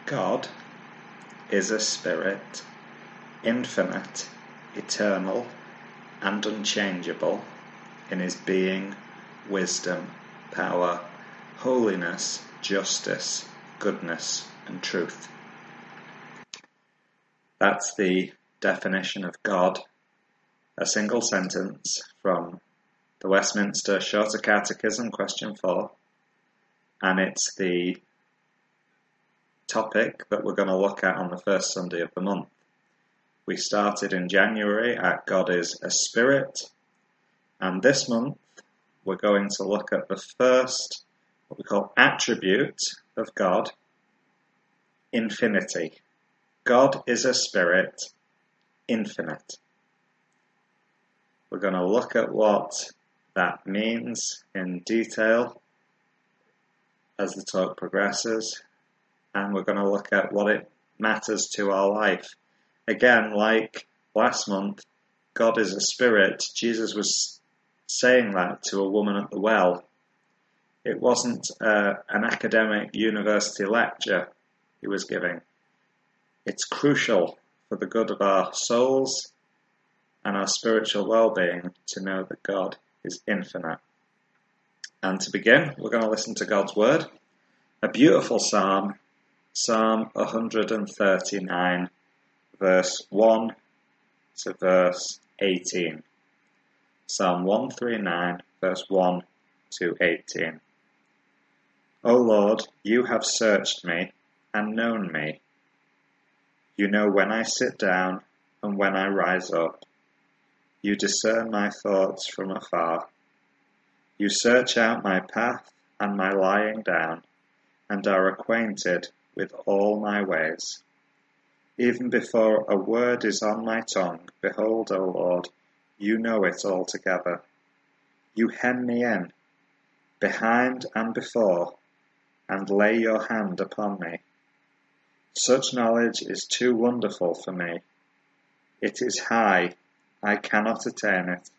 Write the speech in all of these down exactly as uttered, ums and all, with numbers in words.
God is a spirit, infinite, eternal, and unchangeable in his being, wisdom, power, holiness, justice, goodness, and truth. That's the definition of God, a single sentence from the Westminster Shorter Catechism, question four, and it's the topic that we're going to look at on the first Sunday of the month. We started in January at God is a Spirit, and this month we're going to look at the first, what we call attribute of God, infinity. God is a spirit, infinite. We're going to look at what that means in detail as the talk progresses, and we're going to look at what it matters to our life. Again, like last month, God is a spirit. Jesus was saying that to a woman at the well. It wasn't uh, an academic university lecture he was giving. It's crucial for the good of our souls and our spiritual well-being to know that God is infinite. And to begin, we're going to listen to God's word, a beautiful psalm, Psalm one thirty-nine, verse one to verse eighteen. Psalm one thirty-nine, verse one to eighteen. O Lord, you have searched me and known me. You know when I sit down and when I rise up. You discern my thoughts from afar. You search out my path and my lying down, and are acquainted with all my ways. Even before a word is on my tongue, behold, O Lord, you know it altogether. You hem me in, behind and before, and lay your hand upon me. Such knowledge is too wonderful for me. It is high, I cannot attain it.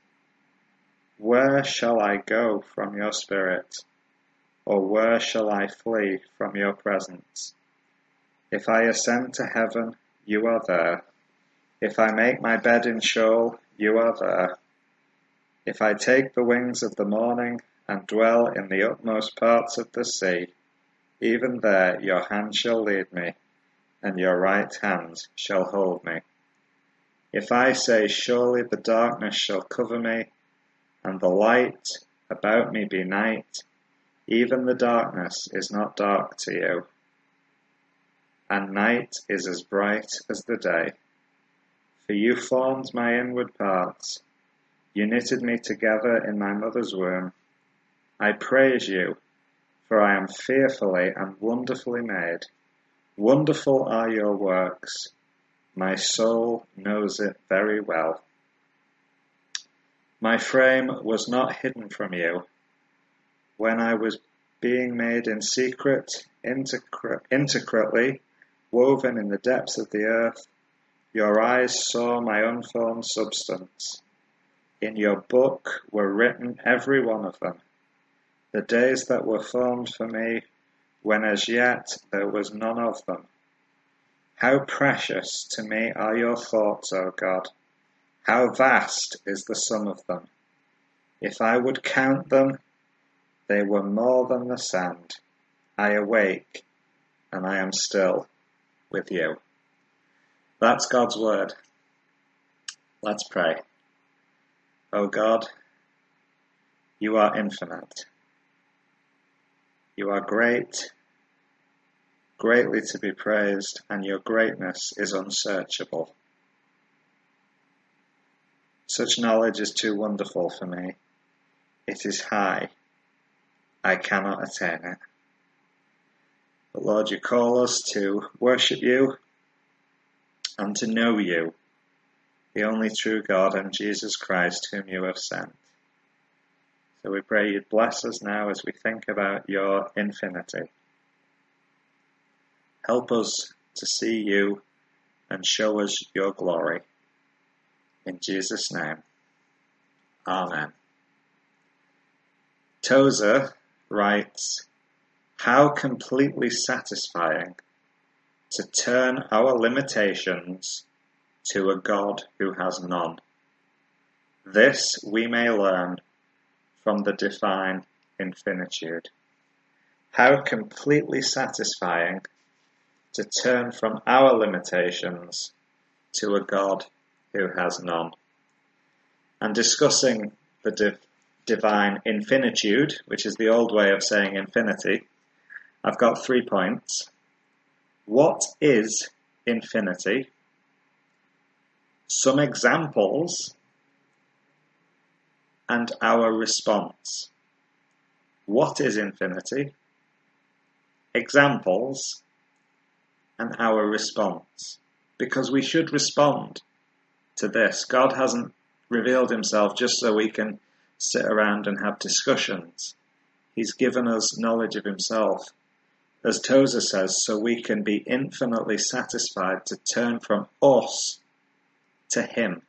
Where shall I go from your spirit? Or where shall I flee from your presence? If I ascend to heaven, you are there. If I make my bed in Sheol, you are there. If I take the wings of the morning and dwell in the utmost parts of the sea, even there your hand shall lead me, and your right hand shall hold me. If I say, surely the darkness shall cover me, and the light about me be night, even the darkness is not dark to you, and night is as bright as the day. For you formed my inward parts, you knitted me together in my mother's womb. I praise you, for I am fearfully and wonderfully made. Wonderful are your works. My soul knows it very well. My frame was not hidden from you. When I was being made in secret, intricately woven in the depths of the earth, your eyes saw my unformed substance. In your book were written every one of them, the days that were formed for me, when as yet there was none of them. How precious to me are your thoughts, O God! How vast is the sum of them! If I would count them, they were more than the sand. I awake, and I am still with you. That's God's word. Let's pray. O God, you are infinite. You are great, greatly to be praised, and your greatness is unsearchable. Such knowledge is too wonderful for me. It is high. I cannot attain it. But Lord, you call us to worship you and to know you, the only true God, and Jesus Christ, whom you have sent. So we pray you'd bless us now as we think about your infinity. Help us to see you and show us your glory. In Jesus' name, Amen. Tozer writes, "How completely satisfying to turn our limitations to a God who has none. This we may learn from the divine infinitude. How completely satisfying to turn from our limitations to a God who has none. And discussing the div- divine infinitude, which is the old way of saying infinity, I've got three points. What is infinity? Some examples and our response. What is infinity? Examples and our response. Because we should respond to this. God hasn't revealed himself just so we can sit around and have discussions. He's given us knowledge of himself, as Tozer says, so we can be infinitely satisfied to turn from us to him.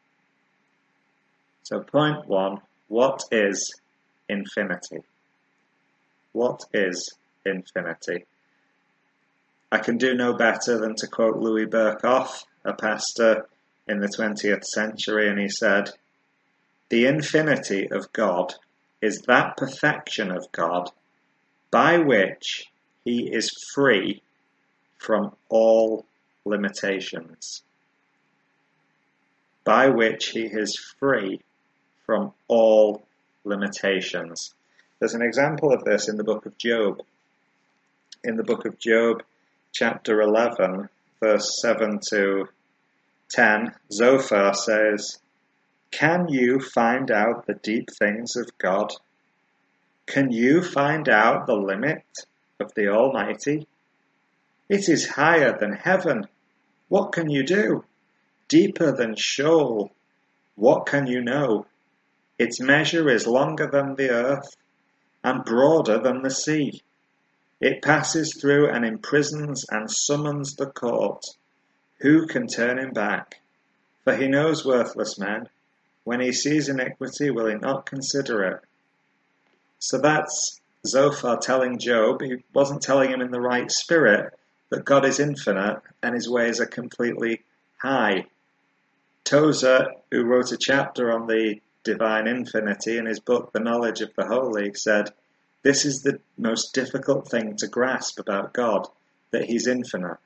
So point one, what is infinity? What is infinity? I can do no better than to quote Louis Berkhoff, a pastor in the twentieth century, and he said, "The infinity of God is that perfection of God by which he is free from all limitations." By which he is free from all limitations. There's an example of this in the book of Job. In the book of Job, chapter eleven, verse seven to ten, Zophar says, "Can you find out the deep things of God? Can you find out the limit of the Almighty? It is higher than heaven. What can you do? Deeper than Sheol. What can you know? Its measure is longer than the earth and broader than the sea. It passes through and imprisons and summons the court. Who can turn him back? For he knows worthless men. When he sees iniquity, will he not consider it?" So that's Zophar telling Job, he wasn't telling him in the right spirit, that God is infinite and his ways are completely high. Tozer, who wrote a chapter on the divine infinity in his book, The Knowledge of the Holy, said, this is the most difficult thing to grasp about God, that he's infinite.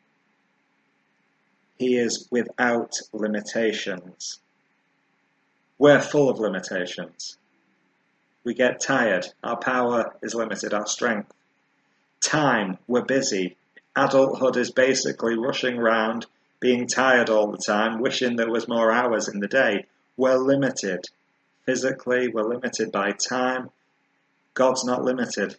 He is without limitations. We're full of limitations. We get tired. Our power is limited, our strength. Time, we're busy. Adulthood is basically rushing around, being tired all the time, wishing there was more hours in the day. We're limited. Physically, we're limited by time. God's not limited.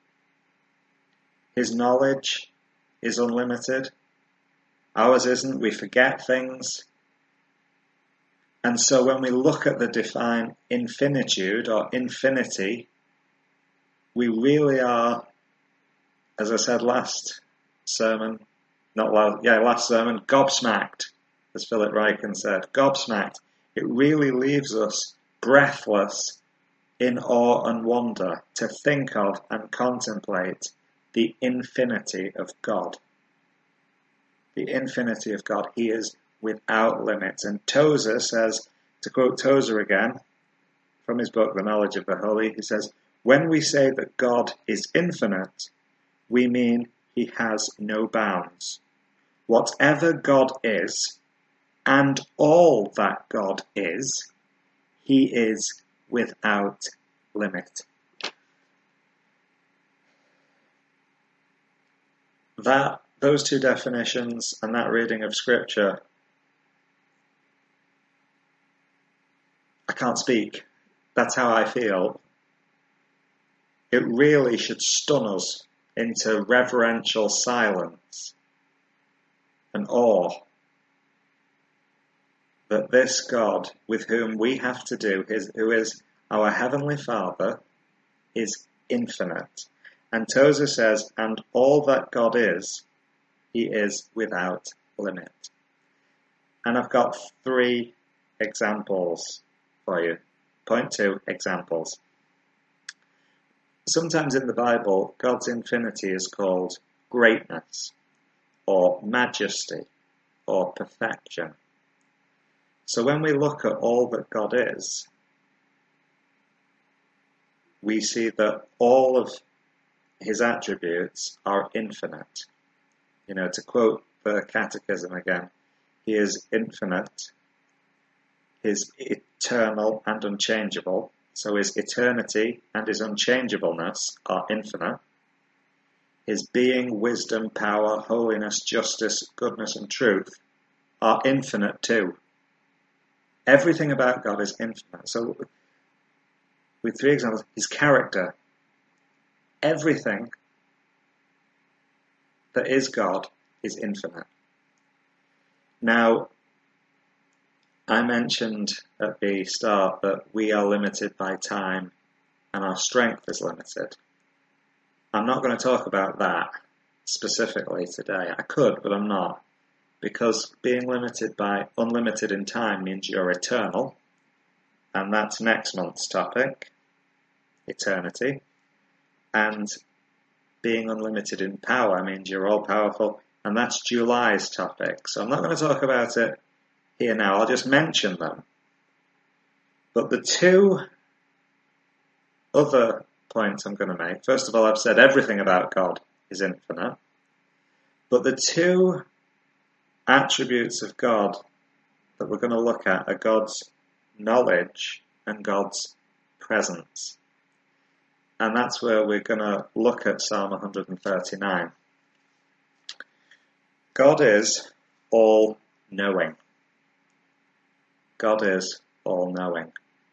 His knowledge is unlimited. Ours isn't. We forget things. And so when we look at the divine infinitude or infinity, we really are, as I said last sermon, not last, yeah, last sermon, gobsmacked, as Philip Ryken said, gobsmacked. It really leaves us breathless in awe and wonder to think of and contemplate the infinity of God. The infinity of God. He is without limits. And Tozer says, to quote Tozer again, from his book, The Knowledge of the Holy, he says, when we say that God is infinite, we mean he has no bounds. Whatever God is, and all that God is, he is without limit. That, those two definitions and that reading of Scripture, I can't speak. That's how I feel. It really should stun us into reverential silence and awe that this God with whom we have to do, his, who is our Heavenly Father, is infinite. And Tozer says, and all that God is, he is without limit. And I've got three examples for you. Point two, examples. Sometimes in the Bible, God's infinity is called greatness. or majesty or perfection. So when we look at all that God is, we see that all of his attributes are infinite. You know, to quote the Catechism again, he is infinite, he is eternal and unchangeable. So his eternity and his unchangeableness are infinite. His being, wisdom, power, holiness, justice, goodness and truth are infinite too. Everything about God is infinite. So with three examples, his character, everything that is God is infinite. Now, I mentioned at the start that we are limited by time and our strength is limited. I'm not going to talk about that specifically today. I could, but I'm not. Because being limited by unlimited in time means you're eternal. And that's next month's topic, eternity. And being unlimited in power means you're all powerful. And that's July's topic. So I'm not going to talk about it here now. I'll just mention them. But the two other points I'm going to make. First of all, I've said everything about God is infinite. But the two attributes of God that we're going to look at are God's knowledge and God's presence. And that's where we're going to look at Psalm one thirty-nine. God is all-knowing. God is all-knowing.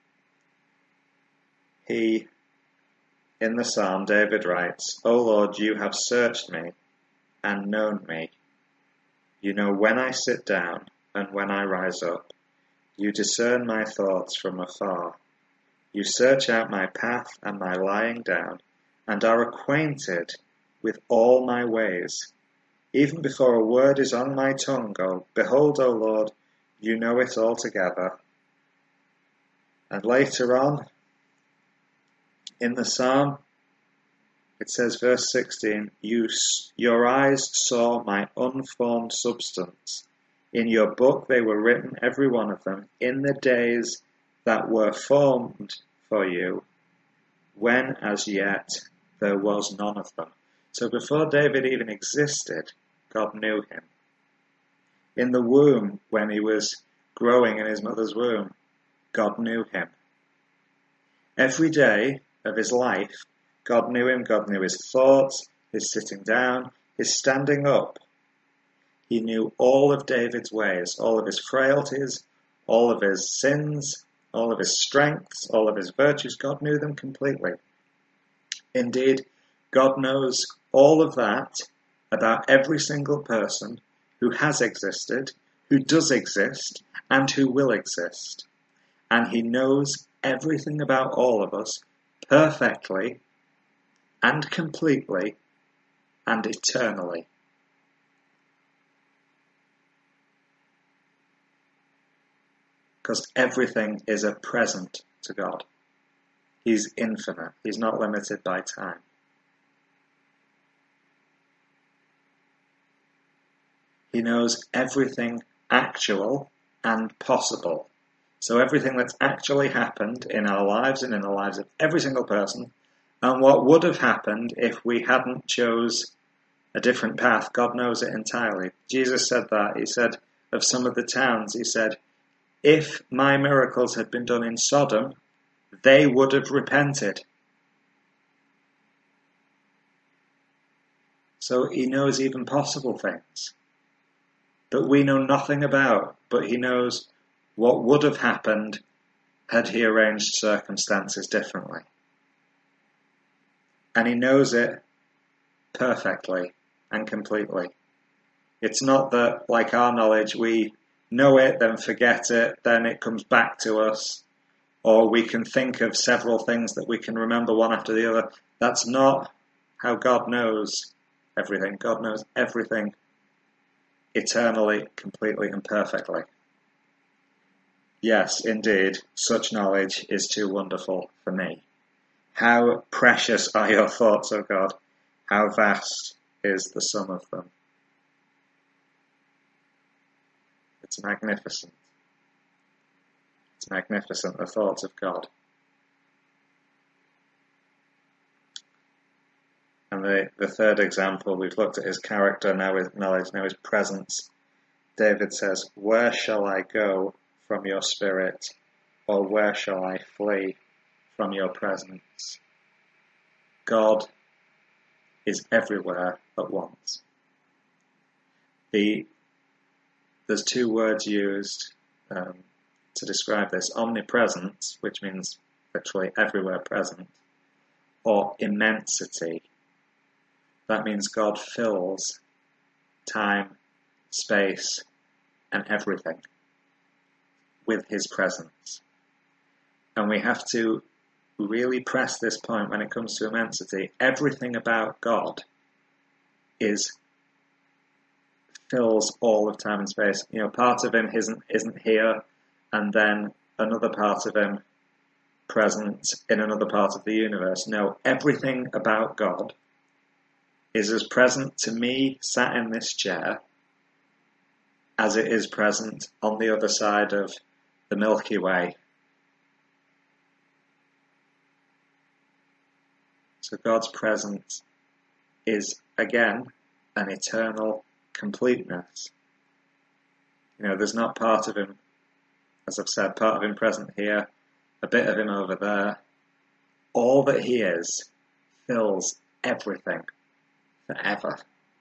He, in the Psalm, David writes, "O Lord, you have searched me and known me. You know when I sit down and when I rise up. You discern my thoughts from afar. You search out my path and my lying down, and are acquainted with all my ways. Even before a word is on my tongue, O behold, O Lord, you know it altogether." And later on, in the Psalm, it says, verse sixteen, you, your eyes saw my unformed substance. In your book they were written, every one of them, in the days that were formed for you, when as yet there was none of them. So before David even existed, God knew him. In the womb, when he was growing in his mother's womb, God knew him. Every day of his life, God knew him. God knew his thoughts, his sitting down, his standing up. He knew all of David's ways, all of his frailties, all of his sins, all of his strengths, all of his virtues. God knew them completely. Indeed, God knows all of that about every single person who has existed, who does exist, and who will exist. And he knows everything about all of us perfectly and completely and eternally. Because everything is a present to God. He's infinite. He's not limited by time. He knows everything actual and possible. So everything that's actually happened in our lives and in the lives of every single person, and what would have happened if we hadn't chose a different path, God knows it entirely. Jesus said that. He said of some of the towns, he said, if my miracles had been done in Sodom, they would have repented. So he knows even possible things that we know nothing about, but he knows what would have happened had he arranged circumstances differently. And he knows it perfectly and completely. It's not that, like our knowledge, we know it, then forget it, then it comes back to us, or we can think of several things that we can remember one after the other. That's not how God knows everything. God knows everything eternally, completely, and perfectly. Yes, indeed, such knowledge is too wonderful for me. How precious are your thoughts, O God? How vast is the sum of them? It's magnificent. It's magnificent, the thoughts of God. And the, the third example, we've looked at his character, now his knowledge, now his presence. David says, "Where shall I go from your spirit, or where shall I flee from your presence?" God is everywhere at once. The, there's two words used um, to describe this: omnipresence, which means literally everywhere present, or immensity. That means God fills time, space, and everything with his presence. And we have to really press this point when it comes to immensity. Everything about God is fills all of time and space. You know, part of him isn't isn't here, and then another part of him present in another part of the universe. No, everything about God is as present to me sat in this chair as it is present on the other side of the Milky Way. So God's presence is, again, an eternal completeness. You know, there's not part of him, as I've said, part of him present here, a bit of him over there. All that he is fills everything forever.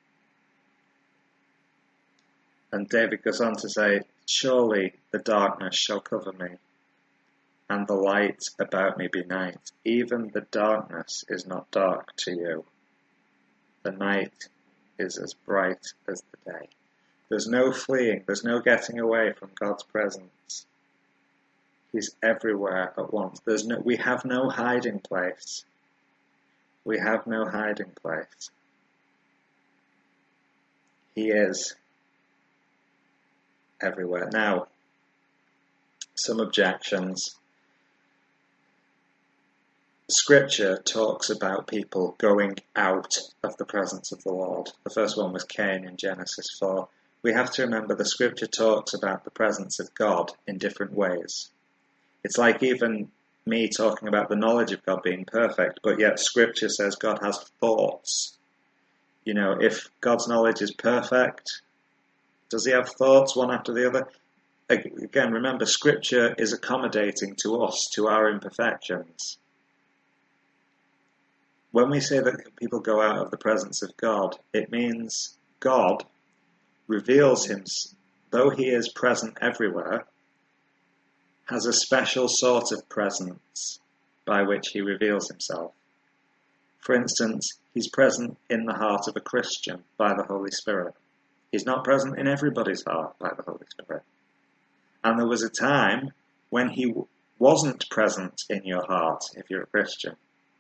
And David goes on to say, "Surely the darkness shall cover me, and the light about me be night. Even the darkness is not dark to you. The night is as bright as the day." There's no fleeing, there's no getting away from God's presence. He's everywhere at once. There's no, we have no hiding place. We have no hiding place. He is everywhere. Now, some objections. Scripture talks about people going out of the presence of the Lord. The first one was Cain in Genesis four. We have to remember the Scripture talks about the presence of God in different ways. It's like even me talking about the knowledge of God being perfect, but yet Scripture says God has thoughts. You know, if God's knowledge is perfect, does he have thoughts one after the other? Again, remember, Scripture is accommodating to us, to our imperfections. When we say that people go out of the presence of God, it means God reveals him, though he is present everywhere, has a special sort of presence by which he reveals himself. For instance, he's present in the heart of a Christian by the Holy Spirit. He's not present in everybody's heart by the Holy Spirit. And there was a time when he wasn't present in your heart if you're a Christian,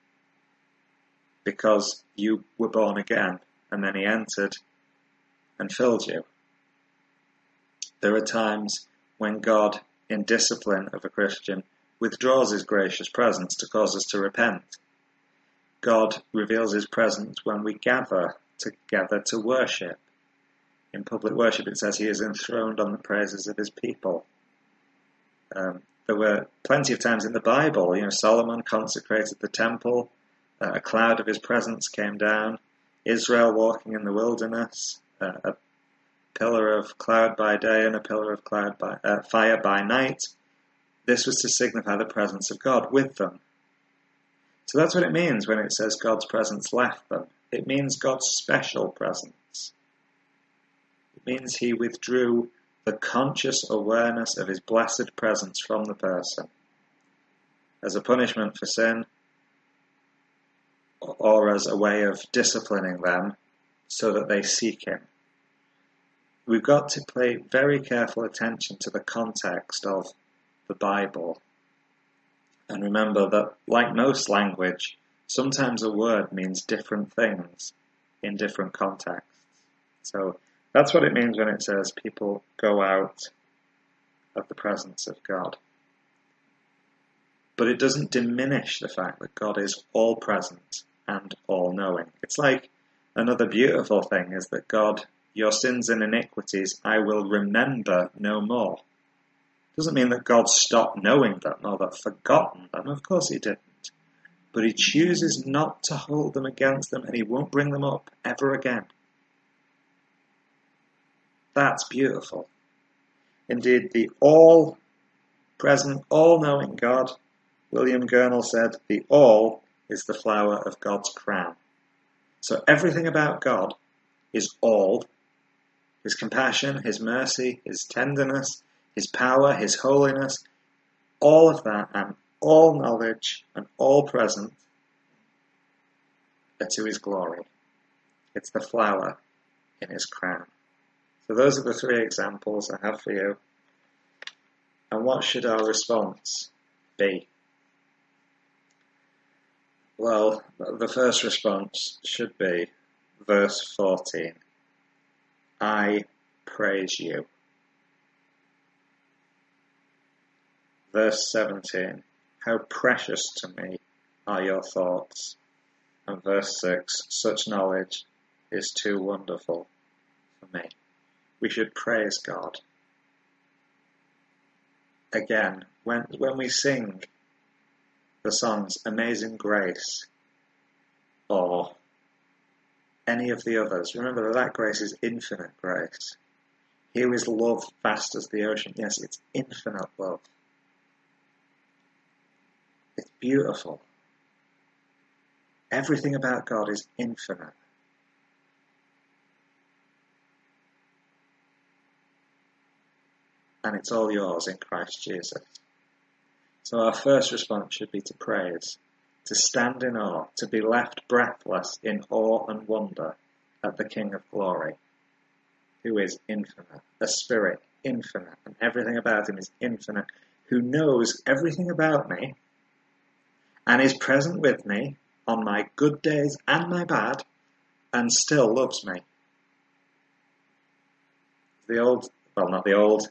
because you were born again and then he entered and filled you. There are times when God, in discipline of a Christian, withdraws his gracious presence to cause us to repent. God reveals his presence when we gather together to worship. In public worship it says he is enthroned on the praises of his people. Um, there were plenty of times in the Bible, you know, Solomon consecrated the temple, uh, a cloud of his presence came down, Israel walking in the wilderness, uh, a pillar of cloud by day and a pillar of cloud by uh, fire by night. This was to signify the presence of God with them. So that's what it means when it says God's presence left them. It means God's special presence. It means he withdrew the conscious awareness of his blessed presence from the person as a punishment for sin, or as a way of disciplining them so that they seek him. We've got to pay very careful attention to the context of the Bible. And remember that, like most language, sometimes a word means different things in different contexts. So that's what it means when it says people go out of the presence of God. But it doesn't diminish the fact that God is all-present and all-knowing. It's like another beautiful thing is that God your sins and iniquities I will remember no more. Doesn't mean that God stopped knowing them or that forgotten them. Of course he didn't. But he chooses not to hold them against them, and he won't bring them up ever again. That's beautiful. Indeed, the all-present, all-knowing God, William Gurnall said, the all is the flower of God's crown. So everything about God is all. His compassion, his mercy, his tenderness, his power, his holiness, all of that, and all knowledge and all present are to his glory. It's the flower in his crown. So those are the three examples I have for you. And what should our response be? Well, the first response should be verse fourteen. I praise you. Verse seventeen. How precious to me are your thoughts. And verse six. Such knowledge is too wonderful for me. We should praise God. Again, when, when we sing the songs Amazing Grace or any of the others, remember that that grace is infinite grace. Here is love vast as the ocean. Yes, it's infinite love. It's beautiful. Everything about God is infinite. And it's all yours in Christ Jesus. So our first response should be to praise, to stand in awe, to be left breathless in awe and wonder at the King of Glory, who is infinite, a spirit infinite, and everything about him is infinite, who knows everything about me and is present with me on my good days and my bad, and still loves me. The old, well, not the old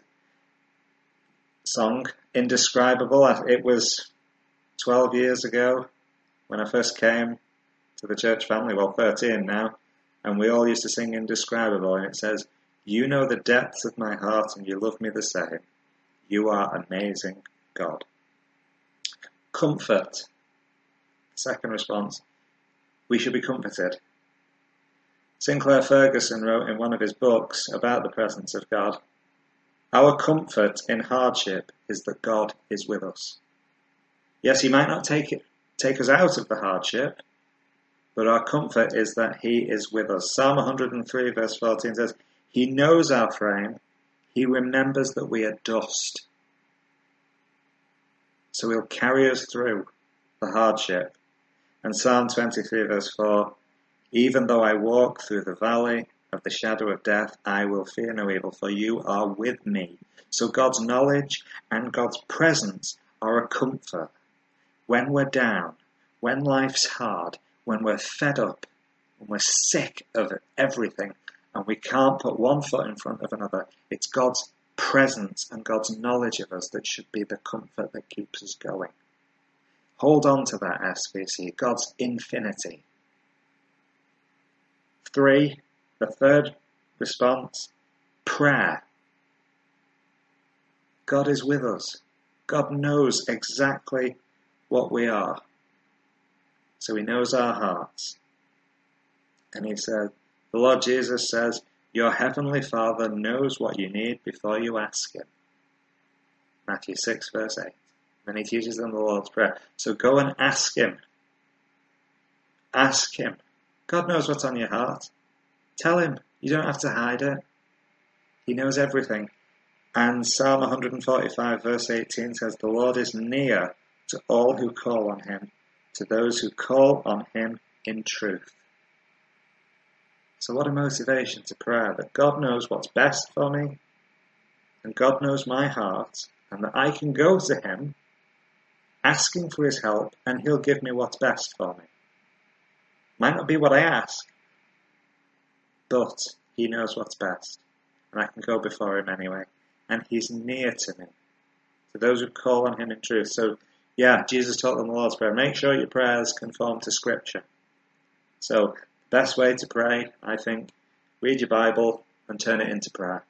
song, Indescribable. It was twelve years ago when I first came to the church family, well, thirteen now, and we all used to sing Indescribable, and it says, you know the depths of my heart and you love me the same. You are amazing, God. Comfort. Second response, we should be comforted. Sinclair Ferguson wrote in one of his books about the presence of God, our comfort in hardship is that God is with us. Yes, he might not take it, take us out of the hardship, but our comfort is that he is with us. Psalm one hundred three verse fourteen says, he knows our frame, he remembers that we are dust. So he'll carry us through the hardship. And Psalm twenty-three verse four, even though I walk through the valley of the shadow of death, I will fear no evil, for you are with me. So God's knowledge and God's presence are a comfort. When we're down, when life's hard, when we're fed up, when we're sick of everything, and we can't put one foot in front of another, it's God's presence and God's knowledge of us that should be the comfort that keeps us going. Hold on to that, S V C, God's infinity. Three, the third response, prayer. God is with us. God knows exactly what we are. So he knows our hearts. And he said, the Lord Jesus says, your heavenly Father knows what you need before you ask him. Matthew six verse eight. And he teaches them the Lord's Prayer. So go and ask him. Ask him. God knows what's on your heart. Tell him. You don't have to hide it. He knows everything. And Psalm one forty-five verse eighteen says, the Lord is near to all who call on him, to those who call on him in truth. So what a motivation to prayer, that God knows what's best for me, and God knows my heart, and that I can go to him asking for his help, and he'll give me what's best for me. Might not be what I ask, but he knows what's best, and I can go before him anyway, and he's near to me, to those who call on him in truth. So yeah, Jesus taught them the Lord's Prayer. Make sure your prayers conform to Scripture. So the best way to pray, I think, read your Bible, and turn it into prayer.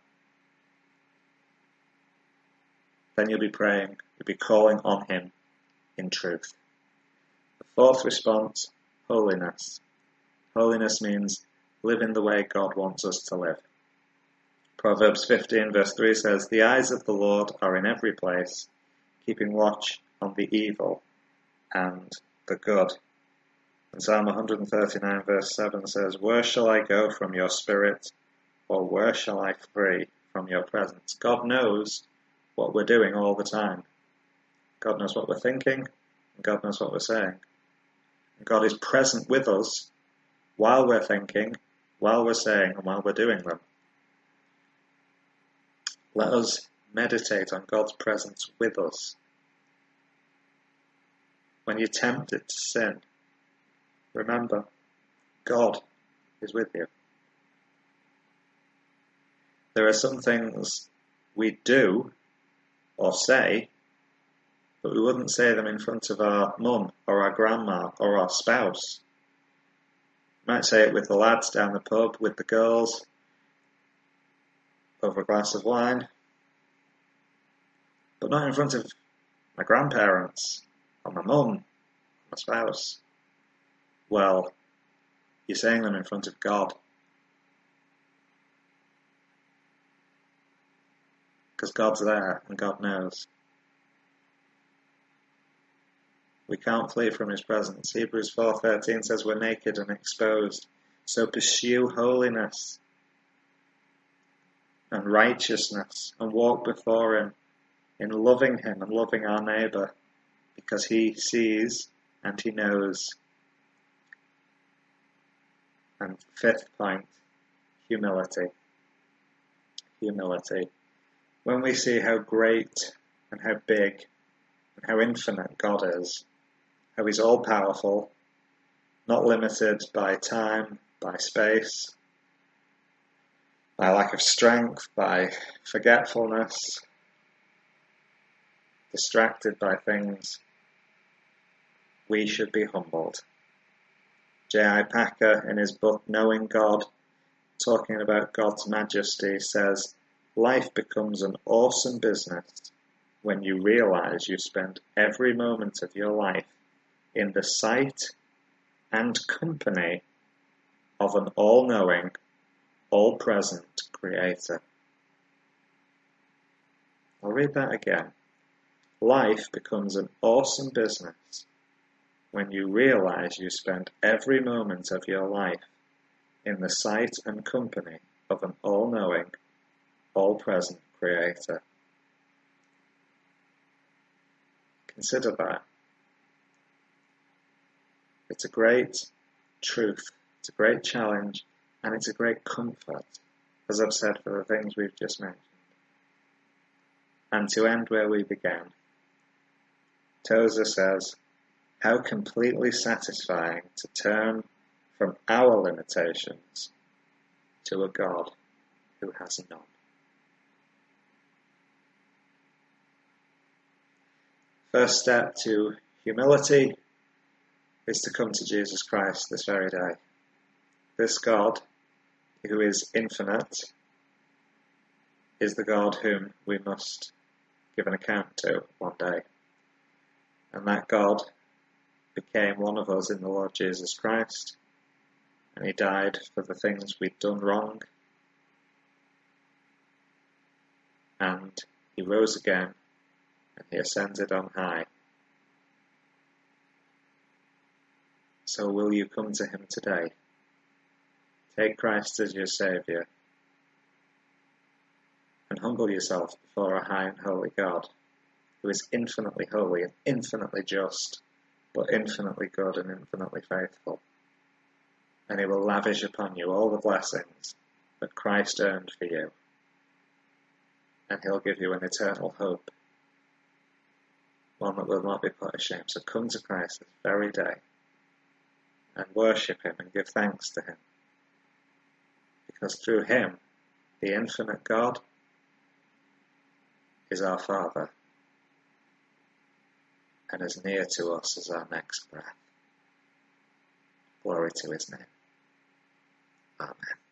Then you'll be praying, you'll be calling on him in truth. The fourth response, holiness. Holiness means living the way God wants us to live. Proverbs fifteen verse three says, "The eyes of the Lord are in every place, keeping watch on the evil and the good." And Psalm one thirty-nine verse seven says, "Where shall I go from your spirit, or where shall I flee from your presence?" God knows what we're doing all the time. God knows what we're thinking, and God knows what we're saying. And God is present with us while we're thinking, while we're saying, and while we're doing them. Let us meditate on God's presence with us. When you're tempted to sin, remember, God is with you. There are some things we do or say, but we wouldn't say them in front of our mum or our grandma or our spouse. We might say it with the lads down the pub, with the girls, over a glass of wine, but not in front of my grandparents or my mum, my spouse. Well, you're saying them in front of God. Because God's there and God knows. We can't flee from his presence. Hebrews four thirteen says we're naked and exposed. So pursue holiness and righteousness and walk before him in loving him and loving our neighbour, because he sees and he knows. And fifth point, humility. Humility. When we see how great and how big and how infinite God is, how he's all-powerful, not limited by time, by space, by lack of strength, by forgetfulness, distracted by things, we should be humbled. J I Packer, in his book Knowing God, talking about God's majesty, says, "Life becomes an awesome business when you realize you spend every moment of your life in the sight and company of an all-knowing, all-present Creator." I'll read that again. Life becomes an awesome business when you realize you spend every moment of your life in the sight and company of an all-knowing, all-present Creator. Consider that. It's a great truth, it's a great challenge, and it's a great comfort, as I've said, for the things we've just mentioned. And to end where we began, Tozer says, "How completely satisfying to turn from our limitations to a God who has none." First step to humility is to come to Jesus Christ this very day. This God, who is infinite, is the God whom we must give an account to one day. And that God became one of us in the Lord Jesus Christ, and he died for the things we'd done wrong, and he rose again, and he ascended on high. So will you come to him today? Take Christ as your Saviour, and humble yourself before a high and holy God, who is infinitely holy and infinitely just, but infinitely good and infinitely faithful. And he will lavish upon you all the blessings that Christ earned for you. And he'll give you an eternal hope, one that will not be put to shame. So come to Christ this very day and worship him and give thanks to him. Because through him, the infinite God is our Father, and as near to us as our next breath. Glory to his name. Amen.